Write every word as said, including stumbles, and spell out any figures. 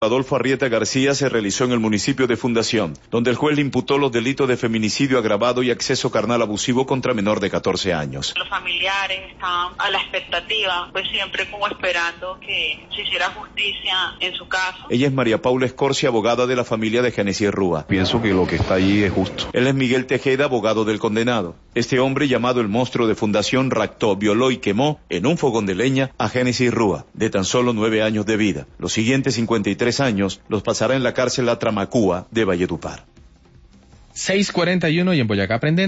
Adolfo Arrieta García se realizó en el municipio de Fundación, donde el juez le imputó los delitos de feminicidio agravado y acceso carnal abusivo contra menor de catorce años. Los familiares estaban a la expectativa, pues siempre como esperando que se hiciera justicia en su caso. Ella es María Paula Escorcia, abogada de la familia de Génesis Rúa. Pienso que lo que está allí es justo. Él es Miguel Tejeda, abogado del condenado. Este hombre, llamado el monstruo de Fundación, raptó, violó y quemó en un fogón de leña a Génesis Rúa, de tan solo nueve años de vida. Los siguientes cincuenta y tres años los pasará en la cárcel La Tramacúa de Valledupar. seis cuarenta y uno y en Boyacá aprenden.